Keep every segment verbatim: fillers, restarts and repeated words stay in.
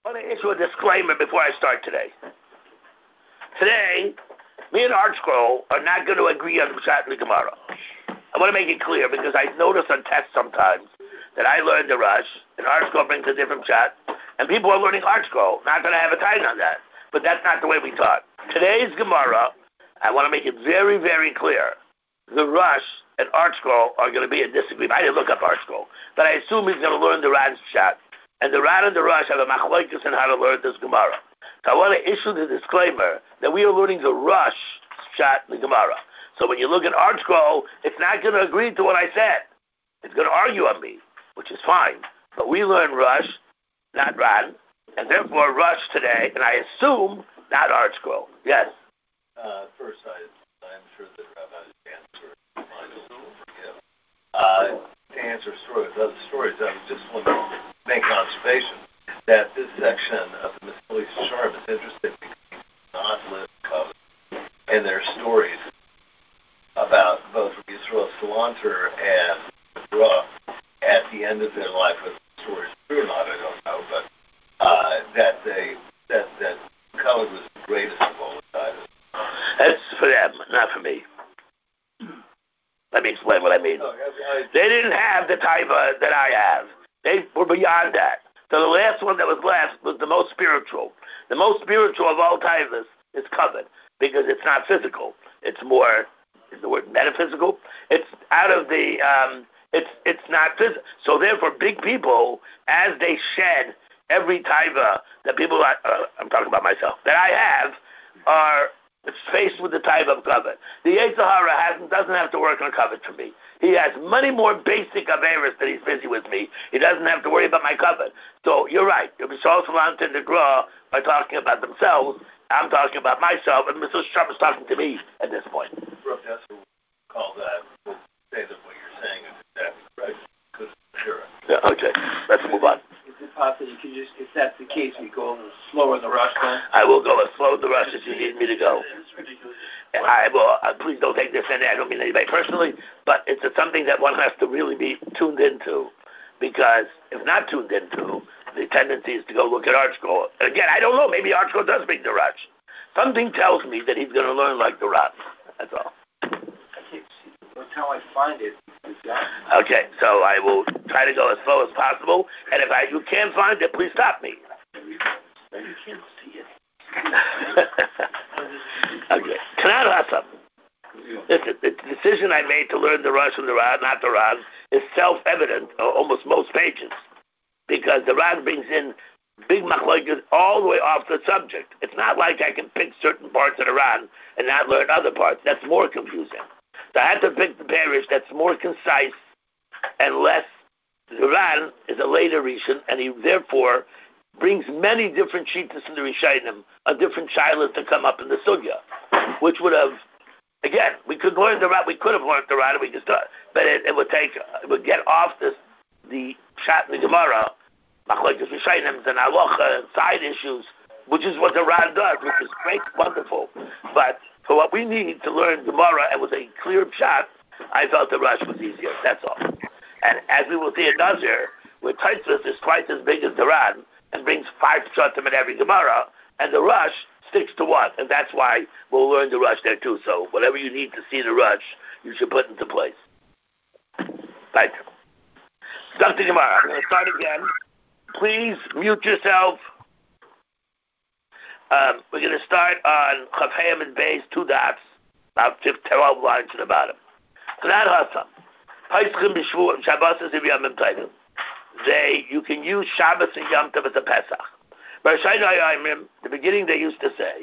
I want to issue a disclaimer before I start today. Today, me and ArtScroll are not going to agree on the Pshat in the Gemara. I want to make it clear because I notice on tests sometimes that I learned the Rush and ArtScroll brings a different Pshat, and people are learning ArtScroll. Not going to have a time on that, but that's not the way we taught. Today's Gemara, I want to make it very, very clear. The Rush and ArtScroll are going to be in disagreement. I didn't look up ArtScroll, but I assume he's going to learn the Ran's Pshat. And the Ran and the Rush have a machlokes in how to learn this Gemara. So I want to issue the disclaimer that we are learning the Rush Pshat in the Gemara. So when you look at ArtScroll, it's not going to agree to what I said. It's going to argue on me, which is fine. But we learn Rush, not Ran, and therefore Rush today, and I assume not ArtScroll. Yes? Uh, first, I, I'm sure that Rabbi's answer mine will forgive. Uh, to answer stories, other stories, I was just want to make an observation that this section of the Mishnah Sharm is interesting because it does not live covenant. And there are stories about both Yisrael Salanter and Bruh at the end of their life, whether the story is true or not, I don't know, but uh, that they that that covenant was the greatest of all the time. That's for them, not for me. Let me explain what I mean. No, I, I, they didn't have the taiva that I have. They were beyond that. So the last one that was left was the most spiritual. The most spiritual of all taivas is covered because it's not physical. It's more, is the word metaphysical? It's out of the, um, it's it's not physical. So therefore, big people, as they shed every taiva that people, are, uh, I'm talking about myself, that I have, are faced with the type of covet. The Yetzer Hara hasn't doesn't have to work on covet for me. He has many more basic averas that he's busy with me. He doesn't have to worry about my covet. So you're right. The Mishal Salant and the Gra are talking about themselves. I'm talking about myself, and Mister Trump is talking to me at this point. Brooke Dessler will call that, will say that what you're saying is exactly right. Because sure. Yeah, okay. Let's move on. Is it possible you can just, if that's the case, we go a little slower in the rush then? I will go as slow in the rush as you need me to go. And I will, uh, please don't take this in. I don't mean anybody personally, but it's a, something that one has to really be tuned into, because if not tuned into, the tendency is to go look at ArtScroll. And again, I don't know, maybe ArtScroll does bring the rush. Something tells me that he's going to learn like the Ran. That's all. That's how I find it. Okay, so I will try to go as slow as possible, and if I you can't find it, please stop me. You can't see it. Okay. Tanan Hassam. Listen, the decision I made to learn the Rush and the Ran, not the Ran, is self-evident, almost most pages, because the Ran brings in big machlokes all the way off the subject. It's not like I can pick certain parts of the Ran and not learn other parts. That's more confusing. So I had to pick the parish that's more concise and less. The Ran is a later Rishon, and he therefore brings many different shittas in the Rishonim, a different shilas to come up in the sugya, which would have, again, we could learn the Ran, we could have learned the Ran, and we could start, but it, it would take, it would get off this, the Pshat in the Gemara, machlokes Rishonim and halacha and side issues, which is what the Ran does, which is great, wonderful, but for what we need to learn Gemara and with a clear Pshat, I felt the Rush was easier. That's all. And as we will see in Nazir, where Taitzvus is twice as big as the Ran and brings five Pshatim in every Gemara, and the Rush sticks to one. And that's why we'll learn the Rush there too. So whatever you need to see the Rush, you should put into place. Right. Doctor Gemara, I'm going to start again. Please mute yourself. Um, we're going to start on Chafayim and Beis, two dots, about twelve lines to the bottom. Tanan Hassam. Paischim b'Shvu and Shabbos is Yom Tovim. They, you can use Shabbos and Yom Tov as a Pesach. The beginning they used to say,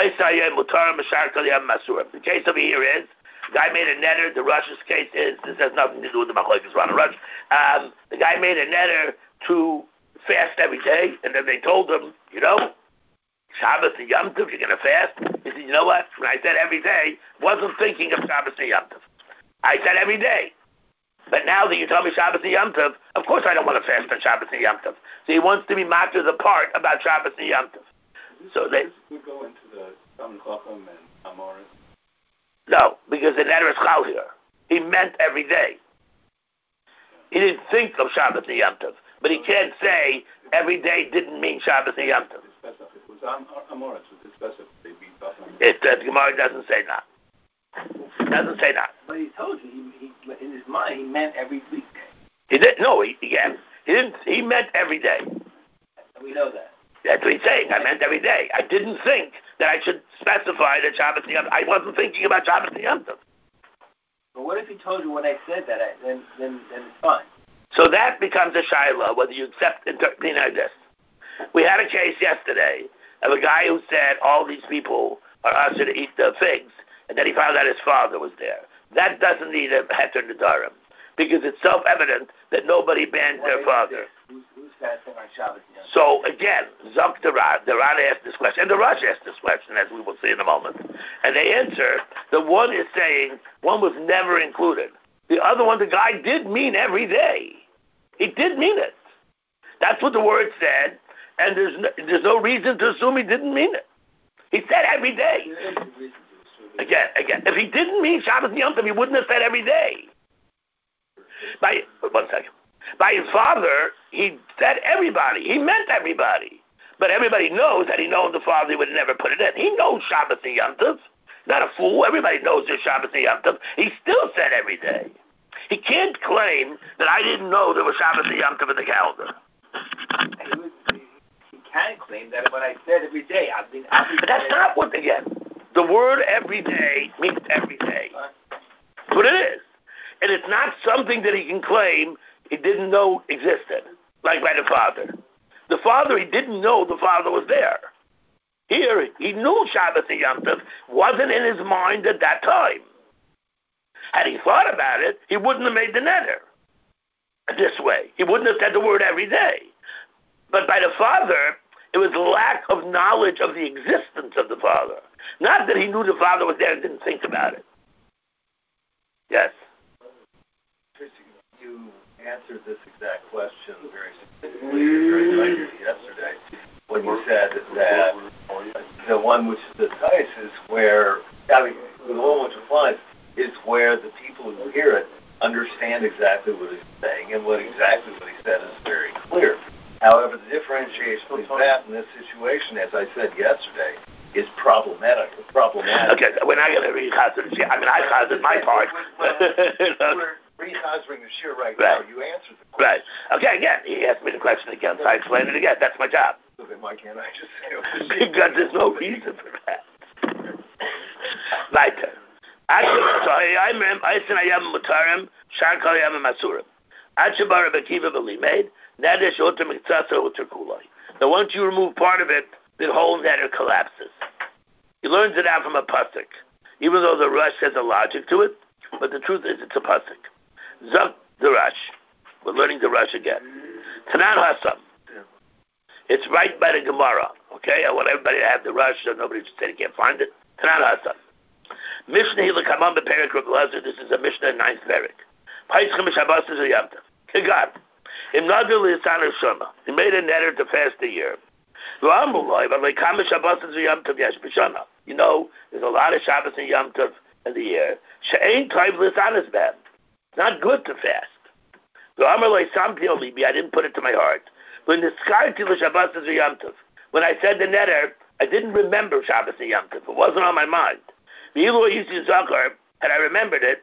the case over here is, the guy made a netter, the Rush's case is, this has nothing to do with the Machlokes Ran and Rush. Um, the guy made a netter to fast every day, and then they told him, you know, Shabbos and Yom Tov, you're going to fast? He said, you know what? When I said every day, wasn't thinking of Shabbos and Yom Tov. I said every day. But now that you tell me Shabbos and Yom Tov, of course I don't want to fast on Shabbos and Yom Tov. So he wants to be matter the part about Shabbos and Yom Tov. So they we go into the Talmud Chacham and Amoris. No, because the netter is chal here. He meant every day. He didn't think of Shabbos and Yom Tov. But he can't say every day didn't mean Shabbos and Yom Tov. It was Amoritz, it specific. They beat up on It, the Gemara doesn't say that. It doesn't say that. But he told you, he, he, in his mind, he meant every week. He didn't. No, he, yeah, he didn't. He meant every day. And we know that. That's what he's saying. I meant every day. I didn't think that I should specify that Shabbos and Yom Tov. I wasn't thinking about Shabbos and Yom Tov. But what if he told you when I said that? I, then, then, then it's fine. So that becomes a shiloh, whether you accept interpreting like this. We had a case yesterday of a guy who said all these people are usher to eat the figs, and then he found out his father was there. That doesn't need a heter nedarim, because it's self-evident that nobody banned their father. Who's, who's fasting on Shabbos? So again, Zok the Ran, the Ran asked this question, and the Rosh asked this question, as we will see in a moment. And they answer, the one is saying one was never included. The other one, the guy did mean every day. He did mean it. That's what the word said, and there's no, there's no reason to assume he didn't mean it. He said every day. Again, again, if he didn't mean Shabbos and Yom Tov, he wouldn't have said every day. By one second. By his father, he said everybody. He meant everybody. But everybody knows that he knows the father, he would never put it in. He knows Shabbos and Yom Tov. Not a fool. Everybody knows there's Shabbos and Yom Tov. He still said every day. He can't claim that I didn't know there was Shabbos and Yom Tov in the calendar. He, was, he, he can claim that when I said every day, I mean every But that's day. not what, again, the word every day means every day. That's what it is. And it's not something that he can claim he didn't know existed, like by the father. The father, he didn't know the father was there. Here, he knew Shabbos and Yom Tov wasn't in his mind at that time. Had he thought about it, he wouldn't have made the netter this way. He wouldn't have said the word every day. But by the father, it was lack of knowledge of the existence of the father. Not that he knew the father was there and didn't think about it. Yes? You answered this exact question very specifically, very nicely yesterday, when you said that the one which is nice is where, I mean, the one which applies is where the people who hear it understand exactly what he's saying, and what exactly what he said is very clear. However, the differentiation between that and this situation, as I said yesterday, is problematic. Problematic. Okay, we're not going to reconsider. I mean, I considered my part. We're reconsidering the shir right, right now. You answered the question. Right. Okay, again, he asked me the question again, so I explained it again. That's my job. So then why can't I just say it? Because there's no reason for that. My turn. So I am I said I am mutarim, shankal I am masurim. Achabar Bakiva Belimaid, Nadish Otter Mitzasa Otter Kulai. Now once you remove part of it, the whole netter collapses. He learns it out from a pasuk. Even though the Rush has a logic to it, but the truth is it's a pasuk. Zuk the Rush. We're learning the Rush again. Tanan Hasam. It's right by the Gemara. Okay? I want everybody to have the Rush so nobody should say they can't find it. Tanan Hasam. Mishnah Hilakamam Beperik Rav Elazar. This is a Mishnah in ninth Perik. Paischem Shabbos is a Yom Tov. Kigad. Im Nadil Lisana Shona. He made a netter to fast a year. You know, there's a lot of Shabbos and Yom Tov in the year. She'ain Taiv Lisanas Bam. It's not good to fast. I didn't put it to my heart. When the Shabbos and Yom Tov, when I said the netter, I didn't remember Shabbos and Yom Tov. It wasn't on my mind. Had I remembered it,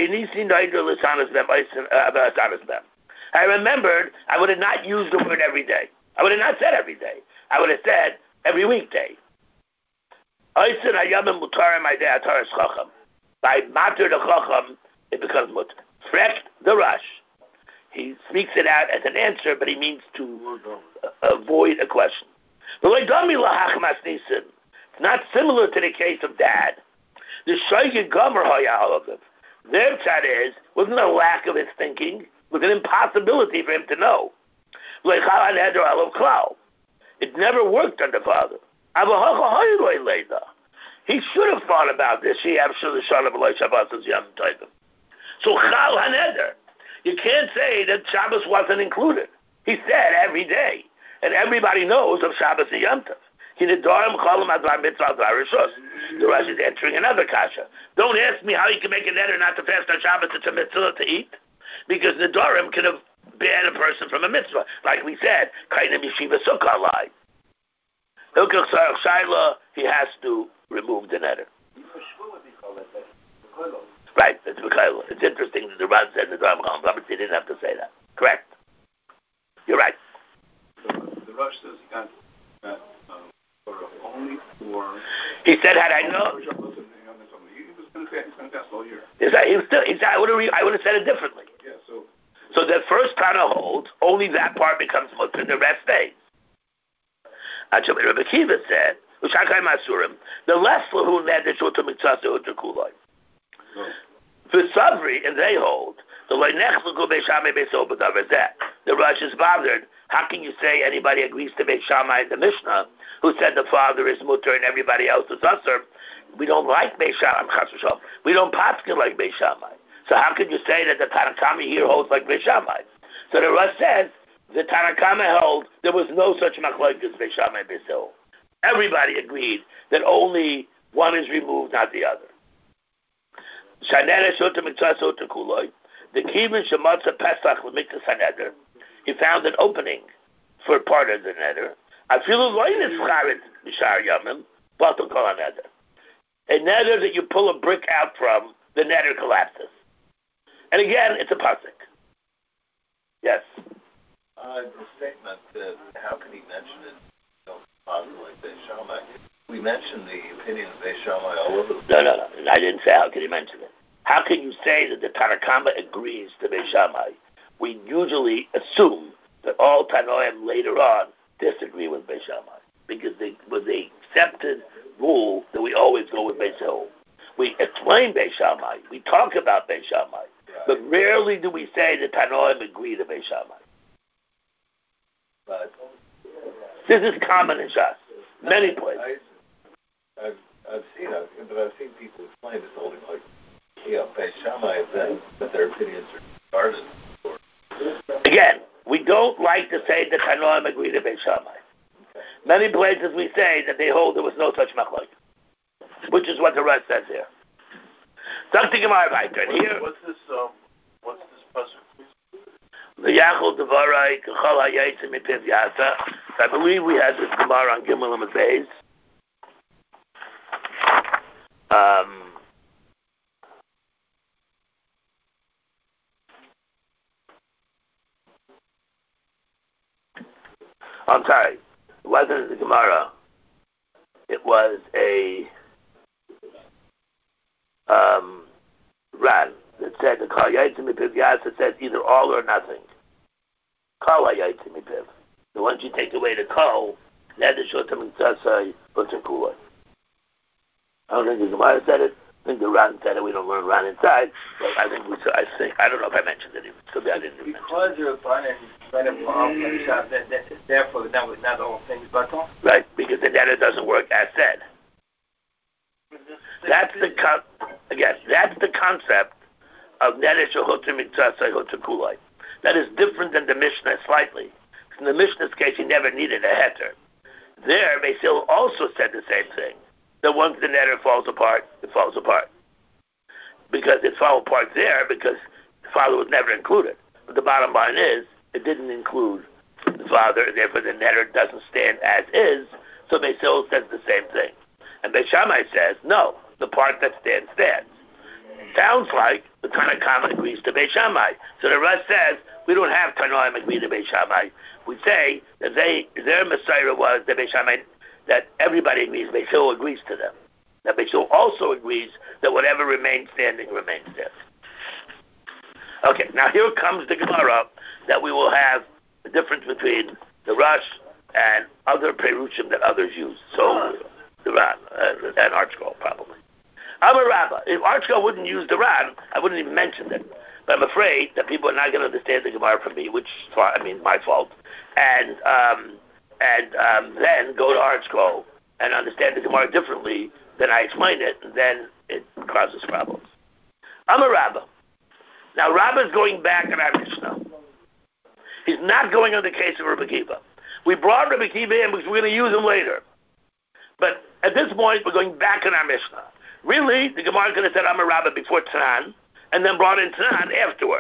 I remembered I would have not used the word every day. I would have not said every day. I would have said every weekday. By matter the chacham, it becomes mutter. Frecht the Rush. He speaks it out as an answer, but he means to uh, avoid a question. It's not similar to the case of Dad. The Shoyge Gomer Hayalav. Their chat is, wasn't a lack of his thinking, it was an impossibility for him to know. It never worked on the father. He should have thought about this. So Chal HaNeder. You can't say that Shabbos wasn't included. He said every day. And everybody knows of Shabbos and Yom Tov. The Rashi is answering another kasha. Don't ask me how you can make a neder not to fast on Shabbos. It's a mitzvah to eat. Because the Dorim could have ban a person from a mitzvah. Like we said, Kainim Yeshiva Sukkah lie. Hilkach Sarach Shaila, he has to remove the neder. Right, it's Mikhail. It's interesting that the Ran said the Ram Chacham, but he didn't have to say that. Correct. You're right. The, the Rush says he got that uh, only for. He said, had I known. He was going to fast all year. Is that, he was still, he said, I would have I would have said it differently. Yeah, so. So the first Tana holds, only that part becomes mutter, the rest stays. Actually, Rabbi Kiva said, the less lahu neder shotu mitzvah uter kuloi. For Savri, and they hold, the the Rosh is bothered. How can you say anybody agrees to Beis Shammai in the Mishnah, who said the father is mutter and everybody else is usher? We don't like Beis Shammai. We don't paskin like Beis Shammai. So how can you say that the Tanakama here holds like Beis Shammai? So the Rosh says the Tanakama held there was no such machlokes as Beis Shammai Beis Hillel. Everybody agreed that only one is removed, not the other. The Kivin Shematza Pesach L'Miktas HaNeder, he found an opening for part of the neder. Afilu lo'inus charetz b'shar yamim, batul kol HaNeder. A neder that you pull a brick out from, the neder collapses. And again, it's a pasuk. Yes. Uh, the statement that how can he mention it? You know, possibly like Beis Shammai. We mentioned the opinion of Beis Shammai all over the place. No, no, no. I didn't say how can he mention it. How can you say that the Tanakama agrees to Beis Shammai? We usually assume that all Tanoim later on disagree with Beis Shammai because they was the accepted rule that we always go with Beis Hillel. We explain Beis Shammai. We talk about Beis Shammai. But rarely do we say that Tanoim agree to Beis Shammai. But this is common in Shas. Many places. I, I've, I've seen it, but I've seen people explain this holding like, you know, Beis Shammai then that their opinions are discarded. Again, we don't like to say that Tanoim agree to Beis Shammai. Many places we say that they hold there was no such machlok, which is what the rest says here. Something in my right turn here. What's this? Um, what's this pasuk? The Yachol Devarai Kachal Hayatzim Mipiv Yasa. I believe we had this Gemara on Gimel and Beis. Um. I'm sorry, it wasn't the Gemara. It was a um, Ran that said the Kal Yaitzi Mipiv Yasa says either all or nothing. Kal Yaitzi Mipiv. The once you take away the Kal, then the Shotam Mitzasai Uchakuloi. I don't think the Gemara said it. I think the Ran said it. We don't learn Ran inside, but I think we. I think I don't know if I mentioned it. So I didn't even because you're a bun and let him off the shop, that, that, therefore not not all things but all. Right, because the data doesn't work as said. That's the con- again. That's the concept of neder shehoter miktsasai hoter kulai. That is different than the Mishnah slightly. In the Mishnah's case, he never needed a heter. There, Beis Hillel also said the same thing. That once the neder falls apart, it falls apart. Because it fell apart there because the father was never included. But the bottom line is, it didn't include the father, and therefore the neder doesn't stand as is, so Beis Hillel says the same thing. And Beis Shammai says, no, the part that stands, stands. Sounds like the Tanakama agrees to Beis Shammai. So the rest says, we don't have Tanoim agree to Beis Shammai. We say that they, their Messiah was that Beis Shammai, that everybody agrees, Beis Hillel agrees to them. That Beis Hillel also agrees that whatever remains standing remains standing. Okay, now here comes the Gemara that we will have the difference between the Rush and other Perushim that others use. So, the Ran, uh, and ArtScroll probably. I'm a rabbi. If ArtScroll wouldn't use the Ran, I wouldn't even mention it. But I'm afraid that people are not going to understand the Gemara from me, which is, I mean, my fault. And um, and um, then go to ArtScroll and understand the Gemara differently than I explain it, and then it causes problems. I'm a rabbi. Now, Rabbi's going back in our Mishnah. He's not going on the case of Rabbi Kiva. We brought Rabbi Kiva in because we're going to use him later. But at this point, we're going back in our Mishnah. Really, the Gemara could have said, I'm a rabbi before Tanan, and then brought in Tanan afterwards.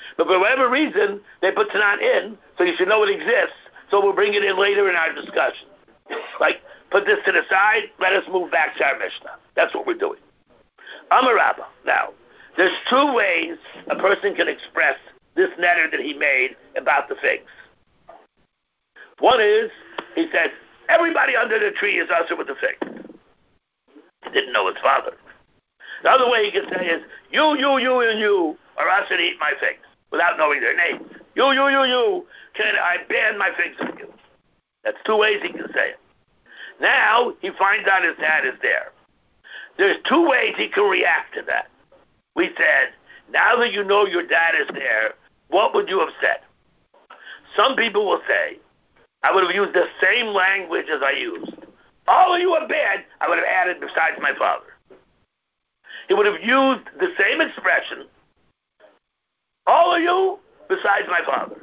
But for whatever reason, they put Tanan in, so you should know it exists, so we'll bring it in later in our discussion. Like, put this to the side, let us move back to our Mishnah. That's what we're doing. Amar Rabba. Now, there's two ways a person can express this letter that he made about the figs. One is, he says, everybody under the tree is usher with the figs. He didn't know his father. The other way he can say is, you, you, you, and you are usher to eat my figs, without knowing their names. You, you, you, you, can I ban my figs from you? That's two ways he can say it. Now, he finds out his dad is there. There's two ways he can react to that. We said, now that you know your dad is there, what would you have said? Some people will say, I would have used the same language as I used. All of you are bad, I would have added besides my father. He would have used the same expression, all of you besides my father.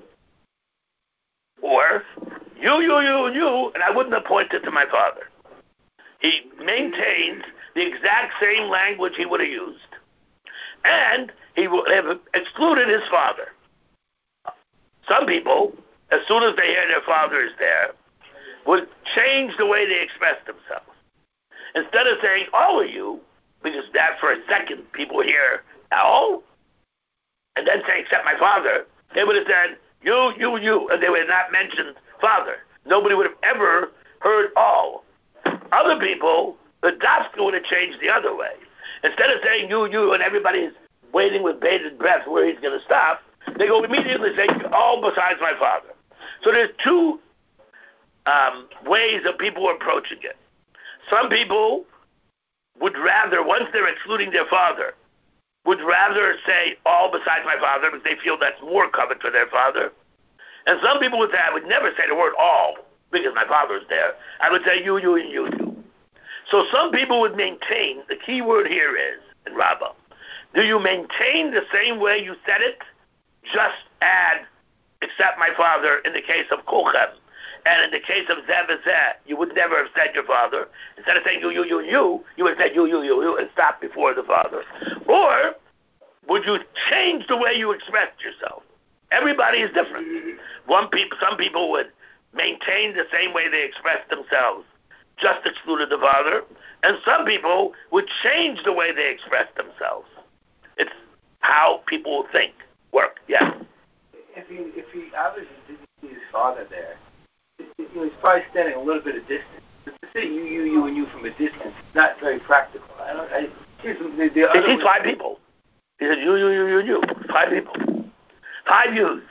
Or, you, you, you, and you, and I wouldn't have pointed to my father. He maintains the exact same language he would have used. And he would have excluded his father. Some people, as soon as they hear their father is there, would change the way they express themselves. Instead of saying, all of you, because that for a second people hear, all, and then say, except my father, they would have said, you, you, you, and they would have not mentioned father. Nobody would have ever heard all. Other people, the dafka would have changed the other way. Instead of saying you, you, and everybody's waiting with bated breath where he's going to stop, they go immediately say, all besides my father. So there's two um, ways that people are approaching it. Some people would rather, once they're excluding their father, would rather say all besides my father because they feel that's more covered for their father. And some people would say, I would never say the word all because my father is there. I would say you, you, and you, you. So some people would maintain, the key word here is, in Rabbah, do you maintain the same way you said it? Just add, except my father, in the case of Kulchem. And in the case of Zeh v'Zeh, you would never have said your father. Instead of saying you, you, you, you, you would have said you, you, you, you, and stop before the father. Or would you change the way you expressed yourself? Everybody is different. One people, some people would maintain the same way they express themselves, just excluded the father, and some people would change the way they express themselves. It's how people think, work, yes. If he, if he obviously didn't see his father there, you know, he's probably standing a little bit of distance. But to say you, you, you, and you from a distance is not very practical. I don't. I, the, the he sees five people. He said you, you, you, you, and you. Five people. Five yous.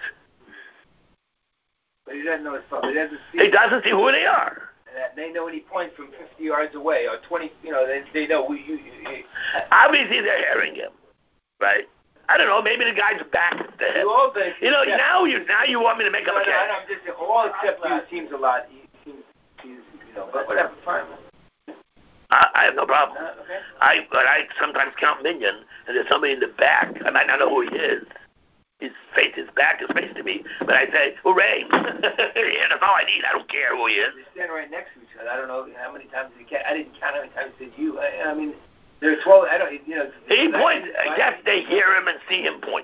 But he doesn't know his father. He doesn't see. He doesn't see who they are. And they know when he points from fifty yards away or twenty. You know, they they know who you. you, you Obviously, they're hearing him, right? I don't know. Maybe the guy's back to him. You, all think you know, yeah. now you now you want me to make no, up a case. No, no, I'm just saying, all except you seems a lot. He seems, he's, you know, but whatever, fine. I, I have no problem. Uh, okay. I but I sometimes count minion, and there's somebody in the back. I might not know who he is. His face, his back is facing to me, but I say, hooray! Yeah, that's all I need. I don't care who he is. They stand right next to each other. I don't know how many times he can. I didn't count how many times he said you. I, I mean, there are twelve. I don't. You know. He points. I guess they hear him and see him point.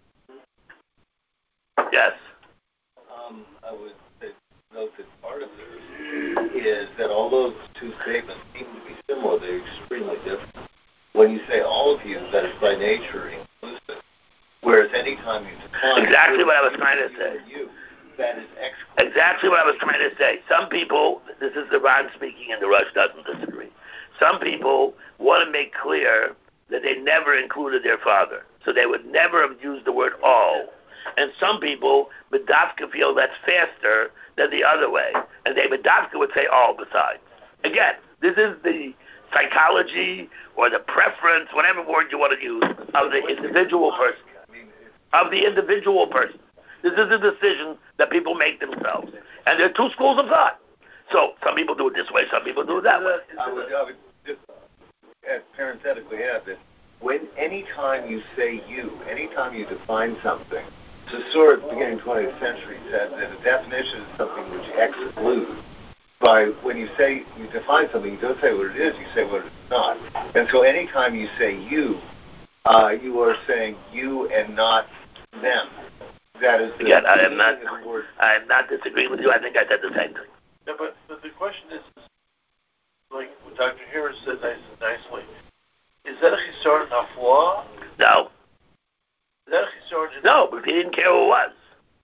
Yes. Um, I would say, note that part of this is that although the two statements seem to be similar, they're extremely different. When you say all of you, that is by nature inclusive. Whereas any time you define exactly what I was trying to say. You, that is exclusive. Exactly what I was trying to say. Some people, this is the Ron speaking, and the Rush doesn't disagree. Some people want to make clear that they never included their father, so they would never have used the word all. And some people, Medavka, feel that's faster than the other way, and they Medavka would say all besides. Again, this is the psychology or the preference, whatever word you want to use, of the individual person. Of the individual person. This is a decision that people make themselves. And there are two schools of thought. So some people do it this way, some people do it that way. I would, I would just add, parenthetically add that when any time you say you, any time you define something, Saussure at the beginning of the twentieth century said that a definition is something which excludes. By when you say you define something, you don't say what it is, you say what it's not. And so any time you say you, uh, you are saying you and not then that is the Again, I am not. meaning of the word. I am not disagreeing with you. I think I said the same thing. Yeah, but, but the question is, like what Doctor Harris said nice, nicely, is that a chisar nafla? No. Is that a chisar? No, but he didn't care who it was.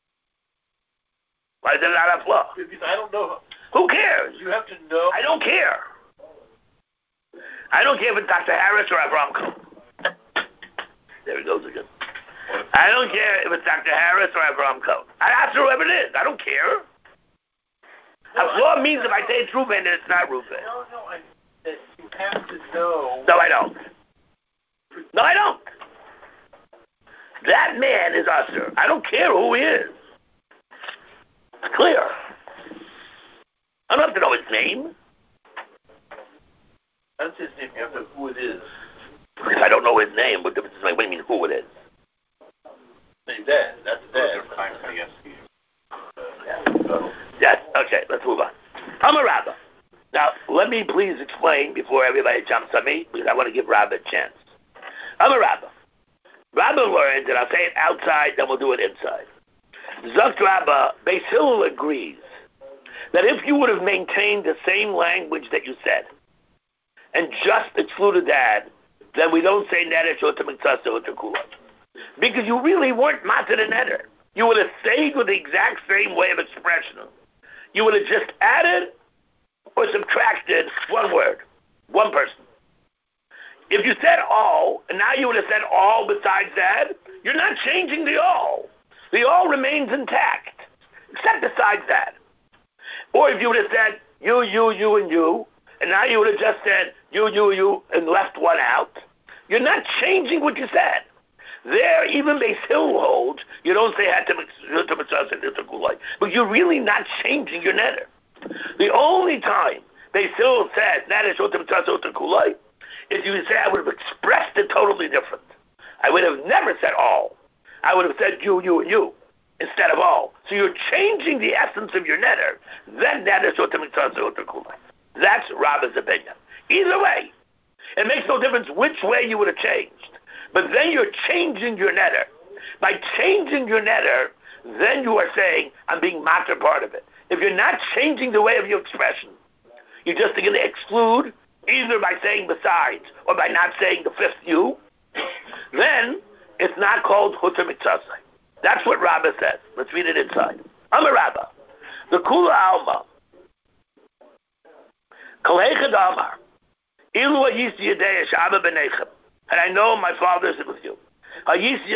Why is it not a flaw? Because I don't know. Who cares? You have to know. I don't care. I don't care if it's Doctor Harris or Avraham Cohen. There he goes again. I don't care if it's Doctor Harris or Avraham Cohen. I ask whoever it is. I don't care. No, a flaw means if I say it's Reuben, then it's not Reuben. No, no, I, that you have to know. No, I don't. No, I don't. That man is usher. I don't care who he is. It's clear. I don't have to know his name. That's his name. You have to know who it is. Because I don't know his name, what difference does it make? What do you mean who it is? Say that. That's that. Yes, okay, let's move on. I'm a rabbi. Now, let me please explain before everybody jumps on me, because I want to give Rabbi a chance. I'm a rabbi. Rabbi learns, and I'll say it outside, then we'll do it inside. Zukt Rabba, Beis Hillel agrees that if you would have maintained the same language that you said, and just excluded that, then we don't say neder shota mitzasa or tekula. Because you really weren't matzah and neder. You would have stayed with the exact same way of expression. You would have just added or subtracted one word, one person. If you said all, and now you would have said all besides that, you're not changing the all. The all remains intact, except besides that. Or if you would have said you, you, you, and you, and now you would have just said you, you, you, and left one out, you're not changing what you said. There, even Beis Hillel holds, you don't say but you're really not changing your neder. The only time Beis Hillel says neder is you say I would have expressed it totally different. I would have never said all. I would have said you, you, and you instead of all. So you're changing the essence of your neder. Then neder That's Rabba's opinion. Either way, it makes no difference which way you would have changed. But then you're changing your neder. By changing your neder, then you are saying, I'm being matter part of it. If you're not changing the way of your expression, you're just going to exclude, either by saying besides, or by not saying the fifth you, then it's not called Hutter Mitzasai. That's what Rabbah says. Let's read it inside. I'm a Rabbah. The Kula Alma. Kalechad Amar. Ilu Ayisi Yadei Shaba Benechem. And I know my father is with you. I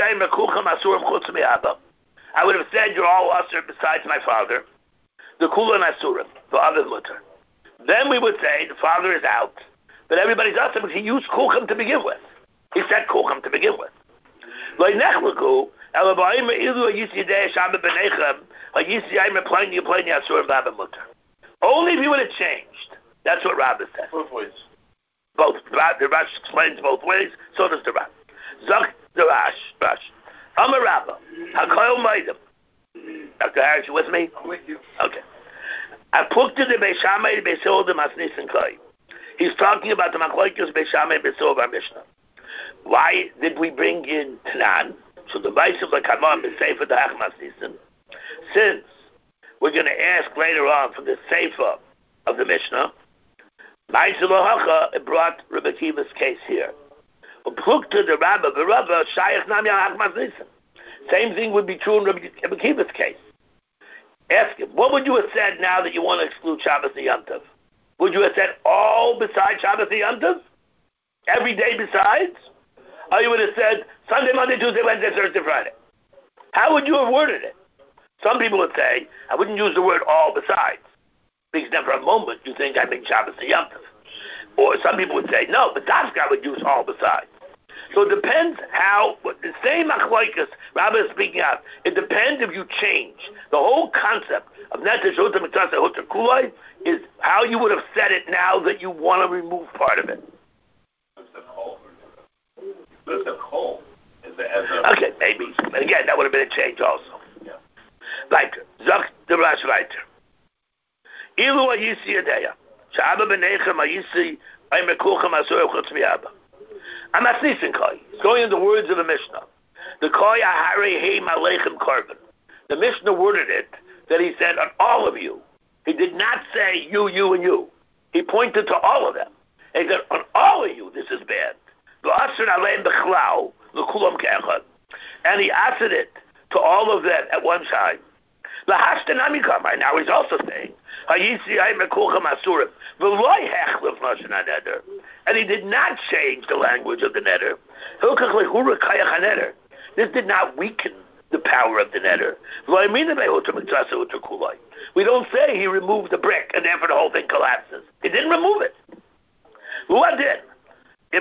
would have said you're all usher besides my father. The kula and asurim, the other mutter. Then we would say the father is out, but everybody's usher because he used kulchem to begin with. He said kulchem to begin with. Only if you would have changed. That's what Rabbah said. Both ways. Both. The Rash explains both ways, so does the Rash. Zach the Rash. Rash. I'm a Rabbah. Hakoil Maidim. Doctor Harris, you with me? I'm with you. Okay. I put to the Beishamai Beis Hillel the Masnis and Klai. He's talking about the Machlokes Beishamai Beis Hillel our Mishnah. Why did we bring in Tanan? So the Beis of the Kamam is Sefer the Hachmasnissen. Since we're going to ask later on from the Sefer of the Mishnah, it brought Rabbi Akiva's case here. The Rabba, the Rabba, same thing would be true in Rabbi Akiva's case. Ask him, what would you have said now that you want to exclude Shabbos and Yom Tov? Would you have said all besides Shabbos and Yom Tov? Every day besides? Or you would have said Sunday, Monday, Tuesday, Wednesday, Thursday, Friday? How would you have worded it? Some people would say, I wouldn't use the word all besides. Because then for a moment you think I mean Shabbos and Yom Tov. Or some people would say, no, but Dafka would use all besides. So it depends how, the same Machlokes Rabbi is speaking out, it depends if you change. The whole concept of Nefesh Hutter Mitzasai Hutter Kulai is how you would have said it now that you want to remove part of it. Okay, maybe. But again, that would have been a change also. Weiter. Zach the Rash weiter. Ilu Ayisi Yadeya. Sha'aba Benechem Ayisi Aymekulchem Asur Chutz Mi'aba. I'm Asnisin Kai. It's going in the words of the Mishnah. The Koya Harei Aleichem Korban. The Mishnah worded it that he said on all of you. He did not say you, you, and you. He pointed to all of them. And he said on all of you this is bad. And he asked it to all of them at one time. Now he's also saying, and he did not change the language of the netter. This did not weaken the power of the netter. We don't say he removed the brick and therefore the whole thing collapses. He didn't remove it. What did? He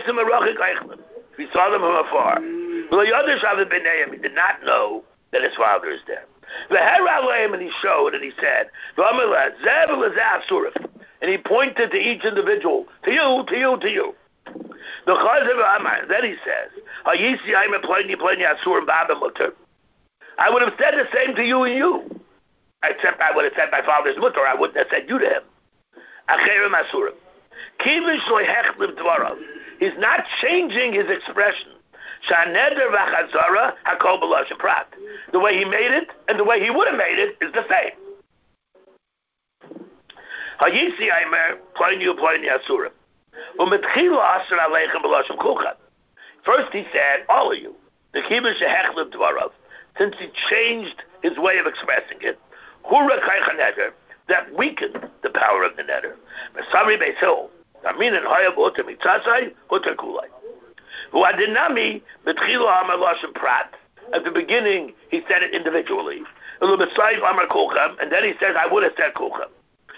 saw them from afar. He did not know that his father is there. And he showed and he said, and he pointed to each individual, to you, to you, to you. Then he says, I would have said the same to you and you. Except I would have said my father's mutter, I wouldn't have said you to him. He's not changing his expression. The way he made it and the way he would have made it is the same. First he said, all of you. Since he changed his way of expressing it, that weakened the power of the netter. At the beginning, he said it individually. And then he says, I would have said kulchem.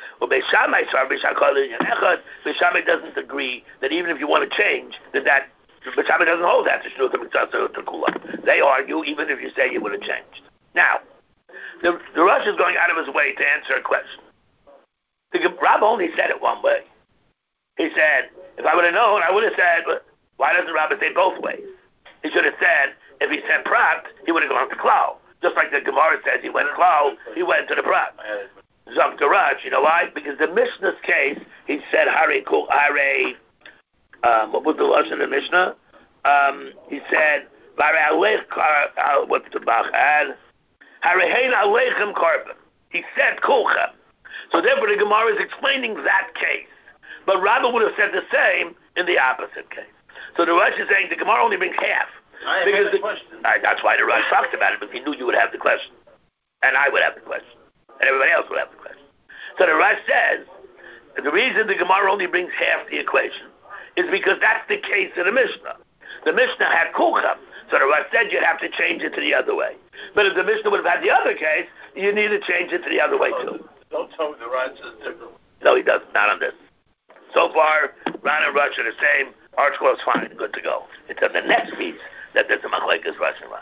Beishamai doesn't agree that even if you want to change, that that Beishamai doesn't hold that to. They argue even if you say you would have changed. Now, the, the Rosh is going out of his way to answer a question. The Rabbah only said it one way. He said, if I would have known, I would have said, why doesn't Rabbah say both ways? He should have said, if he said prat, he would have gone to klal. Just like the Gemara says, he went klal, he went to the prat. Zok Daraj, you know why? Because the Mishnah's case, he said, Hare Kul, Hare, um, what was the Lush in the Mishnah? Um, he said, Hare Alech, what's the Bachad? Hare Hein Alechem Karban. He said Kulchem. So therefore the Gemara is explaining that case. But Rabbah would have said the same in the opposite case. So the Rosh is saying the Gemara only brings half. I because have the the, question. Uh, that's why the Rosh talked about it, because he knew you would have the question. And I would have the question. And everybody else would have the question. So the Rosh says, the reason the Gemara only brings half the equation is because that's the case of the Mishnah. The Mishnah had Kulchem. So the Rosh said you'd have to change it to the other way. But if the Mishnah would have had the other case, you need to change it to the other way too. Don't tell me the Rosh says differently. No, he doesn't. Not on this. So far, Ron and Rosh are the same. Arch close, fine, good to go. It's on the next piece that there's a machlekes Rosh and Ron.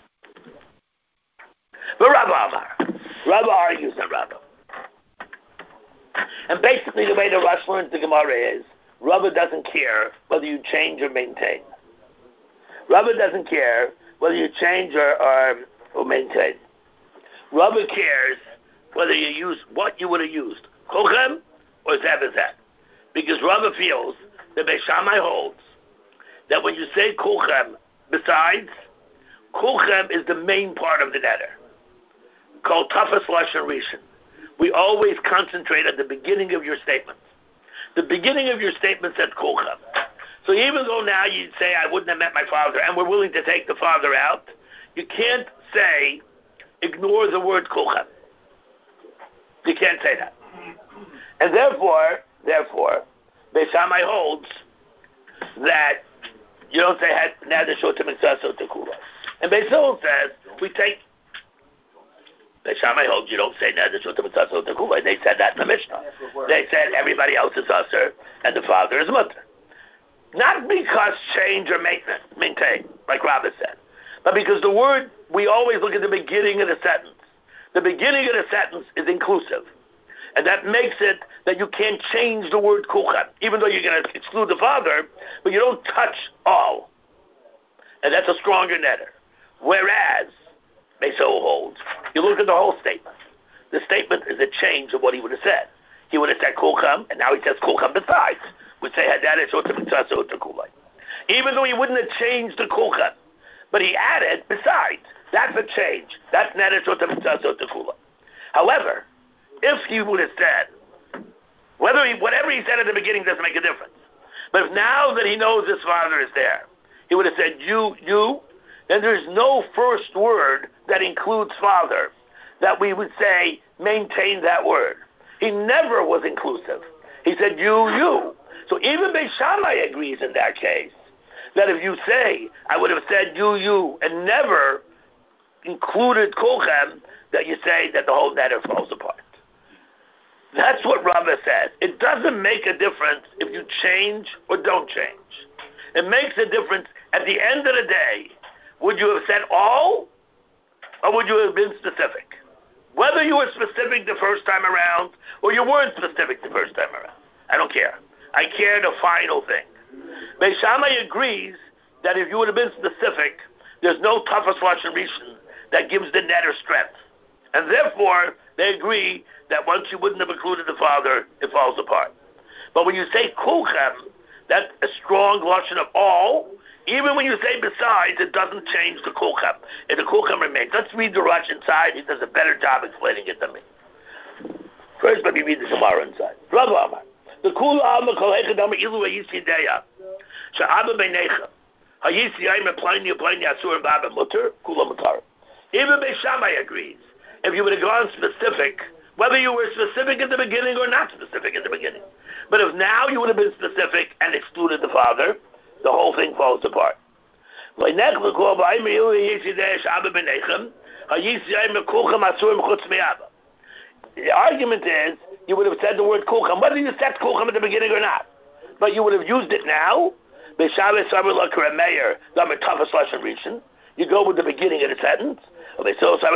But Rabbah Amar. Rabbah argues on Rabbah. And basically the way the Rosh learns the Gemara is, Rabbah doesn't care whether you change or maintain. Rabbah doesn't care whether you change or, or, or maintain. Rabbah cares whether you use what you would have used, Kulchem or Zebazet. Because Rabbah feels that Beishamai holds that when you say Kulchem, besides, Kulchem is the main part of the netter. Called Tafas Lashon Rishon. We always concentrate at the beginning of your statements. The beginning of your statement said Kulchem. So even though now you'd say, I wouldn't have met my father, and we're willing to take the father out, you can't say, ignore the word Kulchem. You can't say that. And therefore, therefore, Beishamai holds that you don't say, Neder Shota Mitzvah to Kula. And Beisil says, we take, Beishamai holds you don't say Neder Shota Mitzvah to Kula. They said that in the Mishnah. They said everybody else is usher, and the father is mutter. Not because change or maintain, like Rabbah said, but because the word, we always look at the beginning of the sentence. The beginning of the sentence is inclusive. And that makes it that you can't change the word Kulchem, even though you're going to exclude the father, but you don't touch all. And that's a stronger netter. Whereas, Meso holds, you look at the whole statement. The statement is a change of what he would have said. He would have said Kulchem, and now he says Kulchem besides. We say Hadad Shota Mitzvah Kulai. Even though he wouldn't have changed the Kulchem, But he added, besides, that's a change. That's neder shota mitzvah shota kula. However, if he would have said, whether he, whatever he said at the beginning doesn't make a difference. But if now that he knows his father is there, he would have said, you, you, then there's no first word that includes father that we would say, maintain that word. He never was inclusive. He said, you, you. So even Beis Shammai agrees in that case, that if you say, I would have said you, you, and never included kulchem, that you say that the whole neder falls apart. That's what Rava says. It doesn't make a difference if you change or don't change. It makes a difference at the end of the day. Would you have said all, or would you have been specific? Whether you were specific the first time around, or you weren't specific the first time around. I don't care. I care the final thing. Beis Shammai agrees that if you would have been specific, there's no toughest lashon rishon that gives the neder strength. And therefore, they agree that once you wouldn't have included the father, it falls apart. But when you say kulchem, that's a strong lashon of all. Even when you say besides, it doesn't change the kulchem. And the kulchem remains. Let's read the Rush inside. He does a better job explaining it than me. First, let me read the Gemara inside. Rav Amar. The kul alma kol hechad amar ilu hayisi deya. Sha'aba beinecha. Hayisi ayim aplayni aplayni asur and baba mutter. Kula mutar. Even Beis Shammai agrees. If you would have gone specific, whether you were specific at the beginning or not specific at the beginning. But if now you would have been specific and excluded the father, the whole thing falls apart. The argument is, you would have said the word kulchem, whether you said kulchem at the beginning or not. But you would have used it now. You go with the beginning of the sentence. You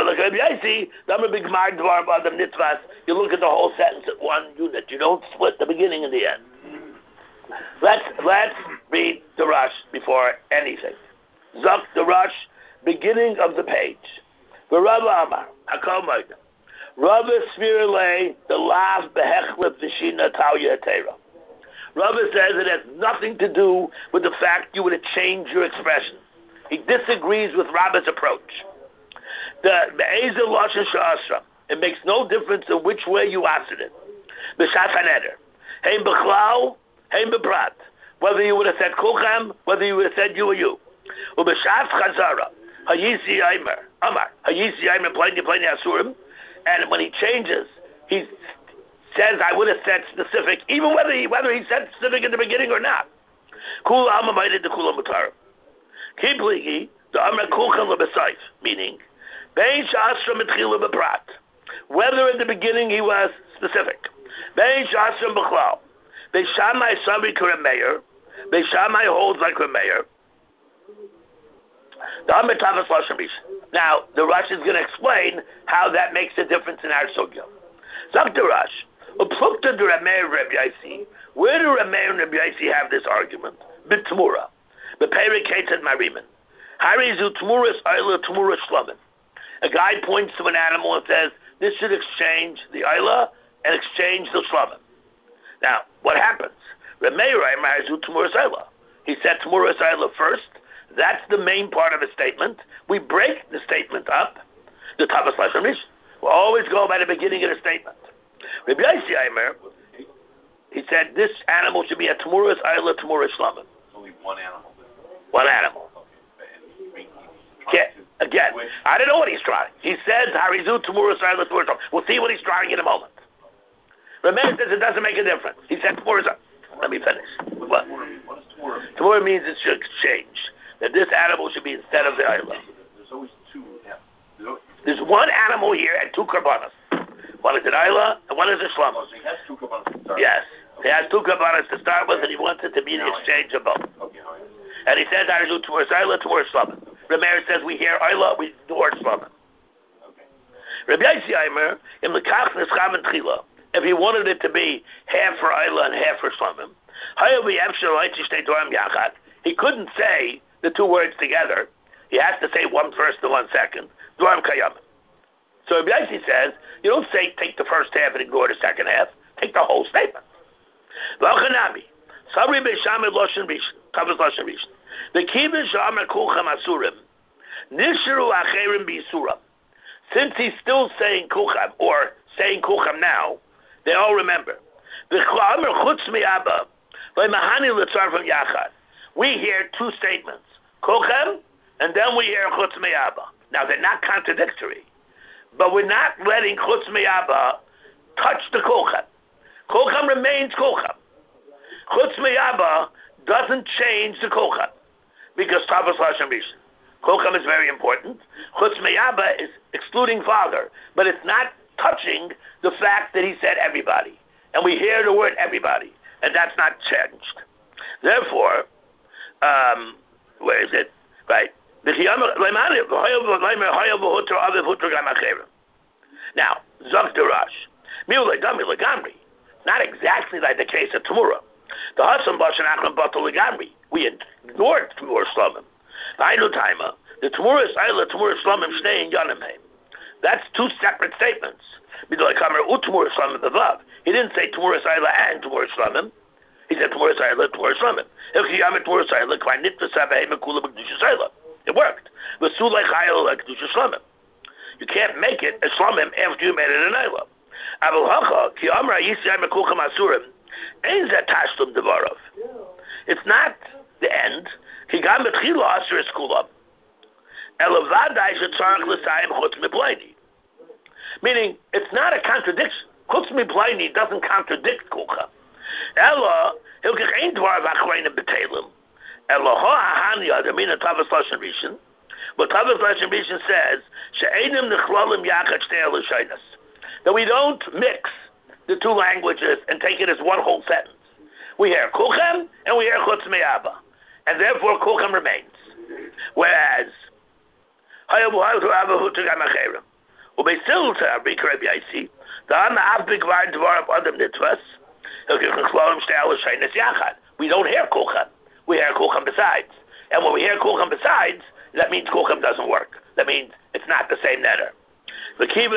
look at the whole sentence at one unit. You don't split the beginning and the end. Let's let's read the Rush before anything. Zok the Rush, beginning of the page. Rava Amar, Hakol Moed. Rava Svirle, the lav behechlip v'shina tauya teira. Rava says it has nothing to do with the fact you would have changed your expression. He disagrees with Rava's approach. The be'ezer lashon sha'asra. It makes no difference in which way you answered it. B'shas haneder. Hein b'chlal, hein b'prat. Whether you would have said kulchem, whether you would have said you or you. U'b'shas chazara. Hayisi aimer. Amar. Hayisi aimer plaini plaini asurim. And when he changes, he says, I would have said specific, even whether he whether he said specific in the beginning or not. Kula alma ma'ided the kula mutarim. Kipligi, the amar kulchem l'b'sayf, meaning, bein sha'asra mitchila b'prat. Whether in the beginning he was specific. Bein sha'asra b'chlal. Beis Shammai savi k'remeir. Beis Shammai holds like Remeir. The amar tafas lashon rishon. Now, the Rush is going to explain how that makes a difference in our sugya. Zok the Rush, uplukta the Remeir Reb Yaisi. Where do Remeir and Reb Yaisi have this argument? B'tmura. B'peirik ketzad marimin. Harizu tmuras ayla tmuras shlamim. A guy points to an animal and says, this should exchange the ayla and exchange the shlamim. Now, what happens? Remeir Harizu tmuras ayla. He said tmuras ayla first. That's the main part of a statement. We break the statement up. The Tavas Lashon Rishon. We'll always go by the beginning of the statement. Rabbi Yaisi Aimer, he said this animal should be a Tmuras Ayla Tmuras Shlamim. Only one animal. One animal. Okay. Again, I don't know what he's trying. He says Harizu Tmuras Ayla Tmuras Shlamim. We'll see what he's trying in a moment. Rabbi says it doesn't make a difference. He said Tmuras Ayla. Let me finish. What? What is Tmura? Tmura means it should exchange. That this animal should be instead of the ayla. There's always two. Yeah. There's, always, There's one animal here and two karbanas. One is an ayla and one is a shlamim. oh, so he has two karbanas to start Yes. with. Okay. He has two karbanas to start with, and he wants it to be the exchange of both. Okay, all right. And he says, I do towards ayla, towards shlamim. Remeir says, we hear ayla, we towards shlamim. Okay. Rabbi Yaisi Aimer, in the kach nescham and tchila, if he wanted it to be half for ayla and half for shlamim, he couldn't say the two words together. He has to say one first and one second. Dvarim kayam. So Rabbi Yaisi says, you don't say take the first half and ignore the second half. Take the whole statement. V'achanami. Sabri Beis Shammai loshen rishon. Tavas loshen rishon. The kivin sh'amar kulchem asurim. Nishiru acherim b'yisuram. Since he's still saying kucham, or saying kucham now, they all remember. We hear two statements, kucham, and then we hear chutz me'aba. Now they're not contradictory, but we're not letting chutz me'aba touch the kucham. Kucham remains kucham. Chutz me'aba doesn't change the kucham, because tavos lashon rishon. Kucham is very important. Chutz me'aba is excluding father, but it's not touching the fact that he said everybody. And we hear the word everybody, and that's not changed. Therefore, um, where is it? Right. Now, Zok Darash. Not exactly like the case of Tamura. The Hasan Bashan Achlan Batal Legamri. We ignored Tamur Shlomim. The Tamur Isla, Tamur Shlomim, Shnei and Yanimheim. That's two separate statements. He didn't say Tamur Isla and Tamur Shlomim. He said Tamur Isla, Tamur Shlomim. It worked. You can't make it a Shlomim after you made it an Isla. It's not the end. Meaning, it's not a contradiction. Chutz miplayni doesn't contradict kucham. Ella, hilkich ein dvar v'achreinim b'telim. Ella ha'ahani adamina tavas lashon rishon. But tavas lashon rishon says, she'enim nechlalim yachad shtei elushaynas. That we don't mix the two languages and take it as one whole sentence. We hear kucham and we hear chutz me'aba. And therefore kucham remains. Whereas, hayabu hayabu hayabu hutugam acherim. Ubesilta b'kreb yaisi. The Anna Abig var dvar adam nitvas. We don't hear kucham. We hear kucham besides. And when we hear kucham besides, that means kucham doesn't work. That means it's not the same netter. Let me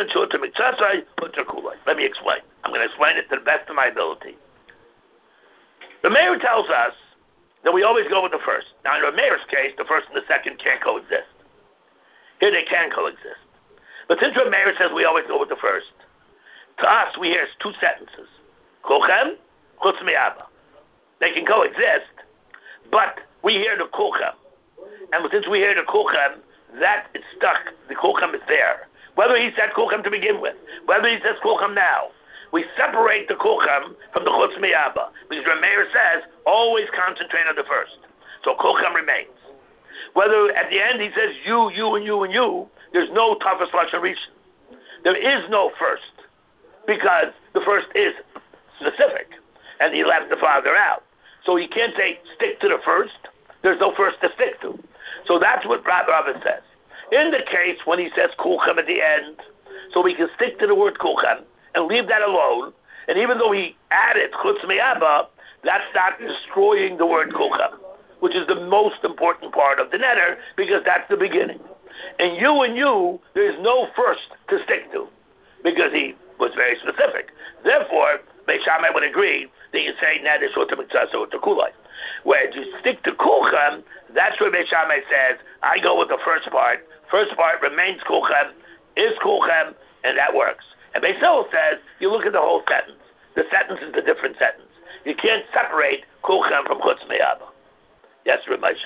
explain. I'm going to explain it to the best of my ability. The mayor tells us that we always go with the first. Now, in the mayor's case, the first and the second can't coexist. Here they can coexist. But since the mayor says we always go with the first, to us, we hear two sentences. Kuchem, chutz me'aba. They can coexist, but we hear the kuchem. And since we hear the kuchem, that is stuck. The kuchem is there. Whether he said kuchem to begin with, whether he says kuchem now, we separate the kuchem from the chutz me'aba. Because the mayor says, always concentrate on the first. So kuchem remains. Whether at the end he says you, you, and you, and you, there's no tavas lashon rishon. There is no first. Because the first is specific. And he left the father out. So he can't say, stick to the first. There's no first to stick to. So that's what Rabbi says. In the case when he says kuchem at the end, so we can stick to the word kuchem and leave that alone. And even though he added chutz me'aba, that's not destroying the word kuchem, which is the most important part of the netter, because that's the beginning. And you and you, there's no first to stick to, because he was very specific. Therefore, Beis Shammai would agree that you say netter shota miktsasa or kulai. Where you stick to kuchem, that's where Beis Shammai says, I go with the first part. First part remains kuchem, is kuchem, and that works. And Beis Hillel says, you look at the whole sentence. The sentence is a different sentence. You can't separate kuchem from chutz me'aba. Yes, Reb Moshe.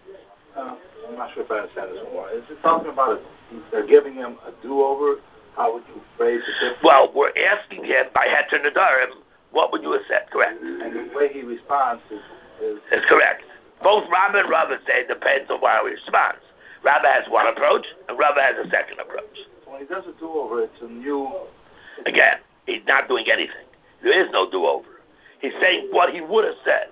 Uh, I'm not sure if I understand this more. Is it talking about a, they're giving him a do-over? How would you phrase it? Well, we're asking him by Heter Nadarim, what would you have said? Correct. And the way he responds is... is it's correct. Both Rabbi and Rabbi say it depends on how he responds. Rabbi has one approach, and Rabbi has a second approach. So when he does a do-over, it's a new... Again, he's not doing anything. There is no do-over. He's saying what he would have said.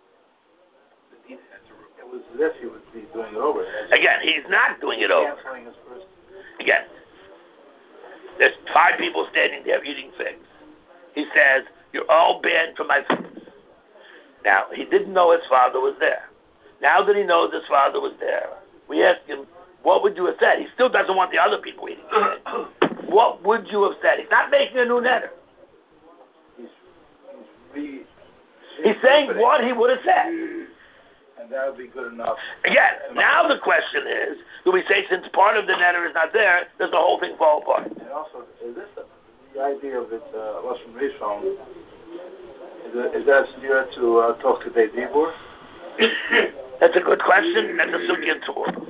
It was as if he would be doing it over. Again, he's not doing it over. Canceling his first... Again, there's five people standing there eating figs. He says, you're all banned from my figs. Now, he didn't know his father was there. Now that he knows his father was there, we ask him, what would you have said? He still doesn't want the other people eating figs. What would you have said? He's not making a new netter. He's, he's, re, he's saying what he would have said. And and that would be good enough. Again, now the question is, do we say since part of the netter is not there, does the whole thing fall apart? And also, is this the, the idea of it uh, was from Rishon? Is, it, is that near to uh, talk to the Dibur? That's a good question. That's a sugya tomorrow.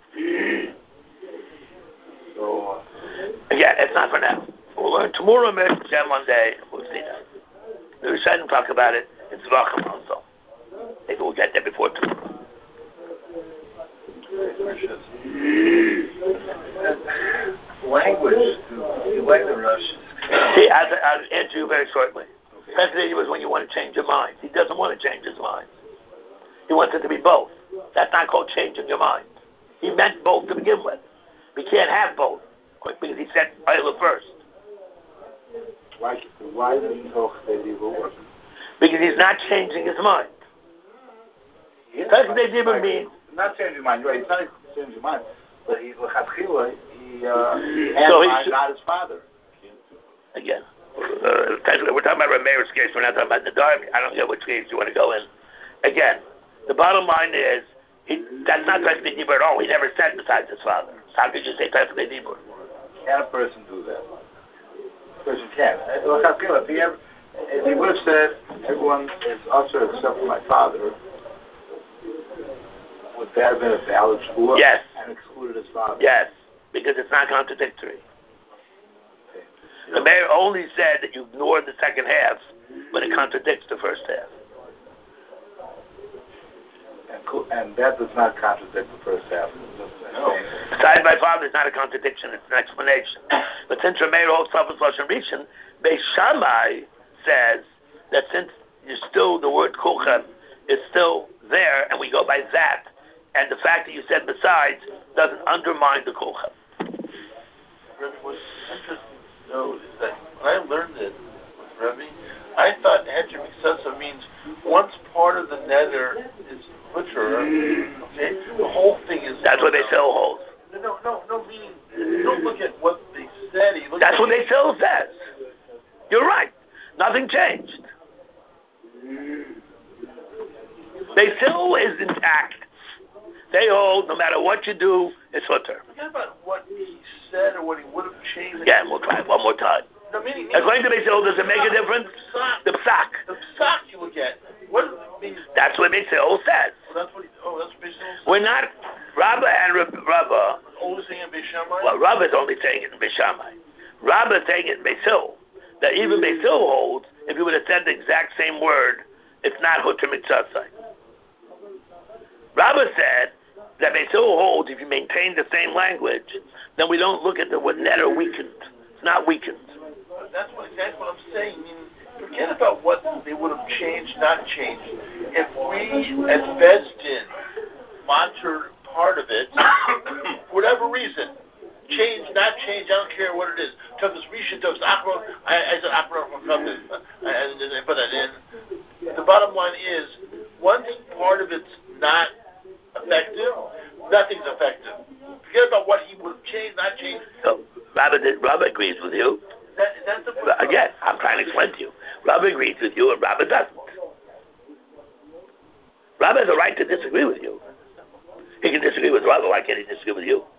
So, uh, Again, it's not for now. We'll learn tomorrow, Hashem, one day. We'll see that. The Rishonim talk about it. It's Vacham also. Maybe we'll get there before tomorrow. Language, the way the Rush See, I'll, I'll answer you very shortly. President was when you want to change your mind. He doesn't want to change his mind. He wants it to be both. That's not called changing your mind. He meant both to begin with. We can't have both because he said Ayla first. why, why doesn't talk to the Dibur work? Because he's not changing his mind. That's they didn't mean. Not changing mind, right? He's not changing mind, but he, L'chadchila, he, uh, he had So he mind, should- not his father. Again, uh, we're talking about Rameir's case. We're not talking about the Darby. I don't get which case you want to go in. Again, the bottom line is he, that's not Pesach Dibur at all. He never said besides his father. How could you say Pesach Dibur? Can a person do that? A person can. L'chadchila, if he ever, if he would have said everyone is usher except for my father, would that have been a valid shvua? Yes. And excluded his father? Yes, because it's not contradictory. The mayor only said that you ignore the second half when it contradicts the first half. And, co- and that does not contradict the first half. Just No. Besides my father is not a contradiction, it's an explanation. But since Rameir holds Tafel Lashon Rishon, Beis Shammai says that since you still, the word Kulchem is still there, and we go by that, and the fact that you said besides doesn't undermine the Kulchem. Rebbe, what's interesting to know is that when I learned it with Rebbe, I thought Heter Miksasa means once part of the nether is Hutter, okay, the whole thing is... That's what they still hold. No, no, no, no, meaning, you don't look at what they said, you look That's at... what they still says. You're right. Nothing changed. They still is intact. They hold, no matter what you do, it's Hutter. Forget about what he said or what he would have changed. Again, we'll try it one more time. No, meaning... According to Beis Hillel, does it make a difference? The psak. The psak you look at. What does it mean? That's what Beis Hillel says. Oh, that's what he, oh, that's what Beis Hillel said. We're not, Rabba and Rabba, Always saying Beis Shammai? well, Rabba is only saying it in Beis Shammai. Rabba is saying it in Beis Hillel. That even Beis Hillel holds, if you would have said the exact same word, it's not Hutter Mitzasai. Rabba said that Beis Hillel holds, if you maintain the same language, then we don't look at the word net or weakened. It's not weakened. That's what exactly what I'm saying. I mean, forget about what they would have changed, not changed. If we, as Besdin, monitor part of it, for whatever reason, change, not change, I don't care what it is. Tukas Risha, Tukas Akron, I said Akron from Tukas, I put that in. The bottom line is, once part of it's not effective, nothing's effective. Forget about what he would have changed, not changed. So, Rabba, did, Rabba agrees with you. That, that's the Again, I'm trying to explain to you. Rabba agrees with you and Rabba doesn't. Rabba has a right to disagree with you. He can disagree with Rabba. Why can't he disagree with you?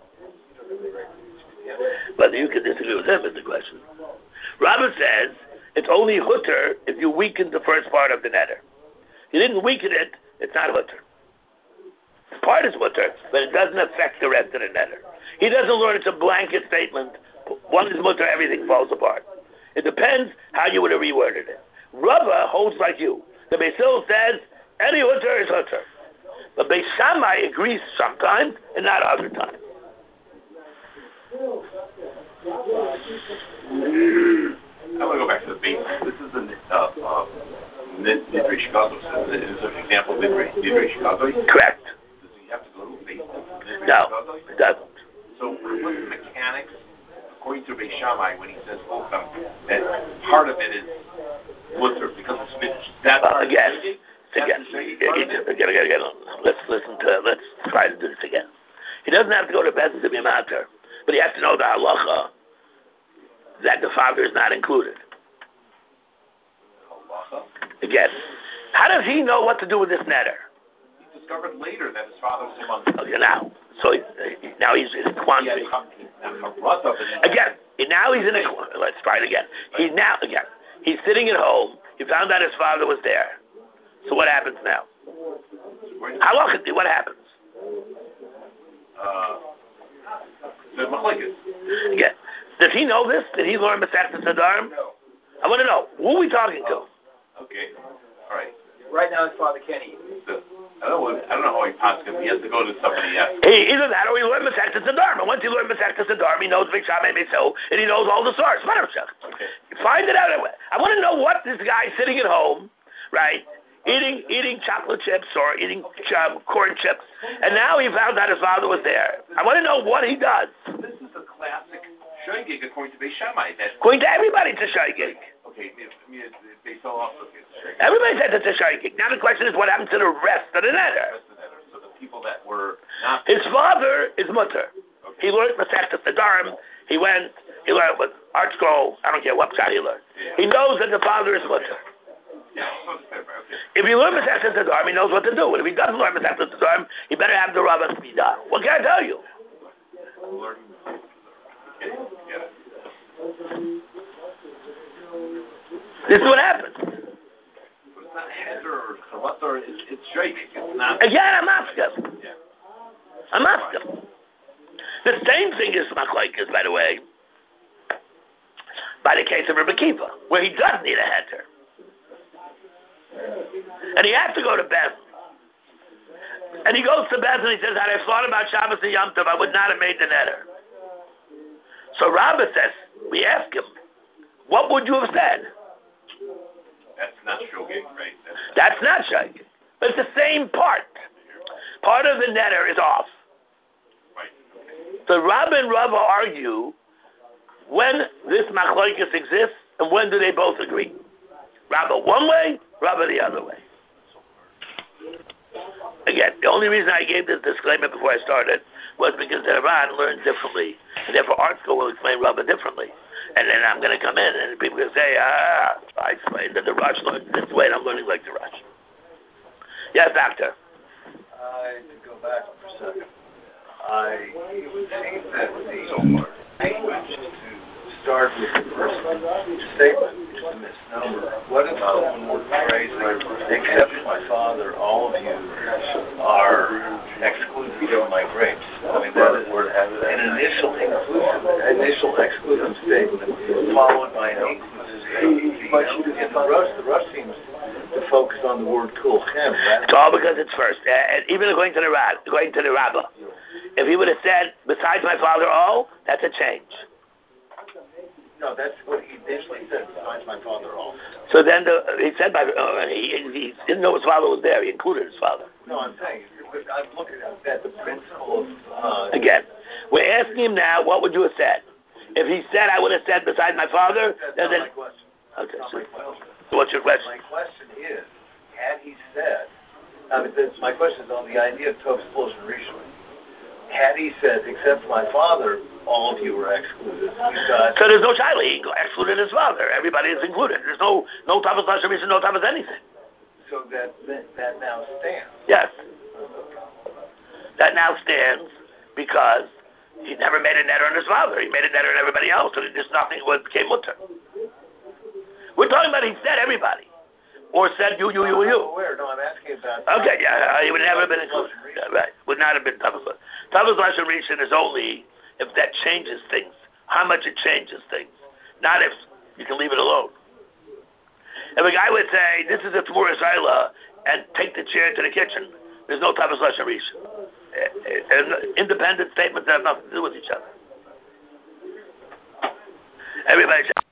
Whether you can disagree with him is the question. Rabba says it's only Hutter if you weaken the first part of the netter. You didn't weaken it, it's not Hutter. Part is Hutter, but it doesn't affect the rest of the netter. He doesn't learn it's a blanket statement. One is Mutter, everything falls apart. It depends how you would have reworded it. Rava holds like you. The Beis Hillel says any Hutter is Hutter. But Beis Shammai agrees sometimes and not other times. I want to go back to the base. This is the uh, uh, Nidre Chicago. So this is an example of Nidre Chicago. Correct. Does he have to go to a base for Nidre No, Chicago? it doesn't. So what's the mechanics, according to Beis Shammai, when he says Volcom, that part of it is Luther, because it's Midrash. That Well, part again, is again, That's the shady again, part of it? again, again, again, let's listen to, let's try to do this again. He doesn't have to go to Bezin to be matter, but he has to know the halacha that the father is not included. Halacha? Again, how does he know what to do with this netter? He discovered later that his father was among them. Okay, now, so he, now he's in a quandary. Again, now he's in a. Let's try it again. He's now again. He's sitting at home. He found out his father was there. So what happens now? How long? What happens? Uh, the Machlekes. Again, does he know this? Did he learn Masechtas Nedarim? No. I want to know. Who are we talking to? Okay. All right. Right now, his father can't eat. The, I don't know. I don't know how he possibly. He has to go to somebody else. He, either that or he learned Masechtas Nedarim. And once he learned Masechtas Nedarim, he knows Big Shammai Mitzvah, and he knows all the source. Okay. Find it out. I want to know what this guy sitting at home, right, eating eating chocolate chips or eating um, corn chips, and now he found out his father was there. I want to know what he does. This is a classic Shoygig according to Beis Shammai. That Going to everybody, it's a Shoygig. okay, Beis Hillel also gets Shoygig. Everybody says it's a Shoygig. Now the question is, what happened to the rest of the Neder? So the people that were not His father is mutter. okay. He learned Masechtas Nedarim. He went. He learned with Art Scroll. I don't care what shot he learned. Yeah. He knows that the father is mutter. Yeah, okay. If he learns Masechtas Nedarim, he knows what to do. And if he doesn't learn Masechtas Nedarim, he better have the Rabbah Smidah. What can I tell you? Learn. Okay, get it. This is what happens. But it's not Heder or Chawatar. It's it's Shoygig. It's not. Again, I'm asking. Yeah. I'm asking. The same thing is Machlekes, by the way, by the case of Rebbe Kiva, where he does need a heter. And he has to go to Beth. And he goes to Beth and he says, had I thought about Shabbos and Yom Tov, I would not have made the netter. So Rabbah says, we ask him, what would you have said? That's not Shoygig, right? That's That's, not Shoygig. But it's the same part. Part of the netter is off. right. So Rabbah and Rabbah argue when this machlokes exists and when do they both agree. Rabbah one way, Rabbah the other way. Again, the only reason I gave this disclaimer before I started was because the Iran learns differently. And therefore Art School will explain Rabbah differently. And then I'm going to come in and people can say, ah, I explained that the Rosh learns this way and I'm learning like the Rosh. Yes, Doctor. I to go back for a second. I it would seem that the language to start with the first statement is a misnomer. What if someone were phrasing, except my father, all of you are excluded from my grapes? I mean, that is an initial inclusive, initial exclusive statement followed by an inclusive statement. In the Rush, the Rush seems to focus on the word kulchem. It's all because it's first. Uh, and even according to the Rab, according to the Rabbah, if he would have said, besides my father all, that's a change. No, that's what he initially said, besides my father all. So then the, he said, by, uh, he, he didn't know his father was there. He included his father. No, I'm saying, I'm looking at the principle of... Uh, Again, we're asking him now, what would you have said? If he said, I would have said, besides my father, that's then... not my question. That's Okay, not so, my question. so what's your question? My question is, had he said, I mean, this, my question is on the idea of Tov Splosh and Rishon. Had he said, except my father, all of you were excluded. Got, so there's no child. He excluded his father. Everybody is included. There's no no Tavis Lashon Rishon, no Tavis anything. So that, that that now stands. Yes. That now stands because he never made a netter on his father. He made a netter on everybody else, so there's nothing what became mutter. We're talking about he said everybody. Or said you, you, you, you. I'm aware. No, I'm asking about... Okay, yeah, he would never have been included. Yeah, right. Would not have been Tavis Lashon. Tavis Lashon Rishon is only if that changes things. How much it changes things. Not if you can leave it alone. If a guy would say, this is a Tamur Israela, and take the chair to the kitchen, there's no Tavis Lashon Rishon. And independent statements have nothing to do with each other. Everybody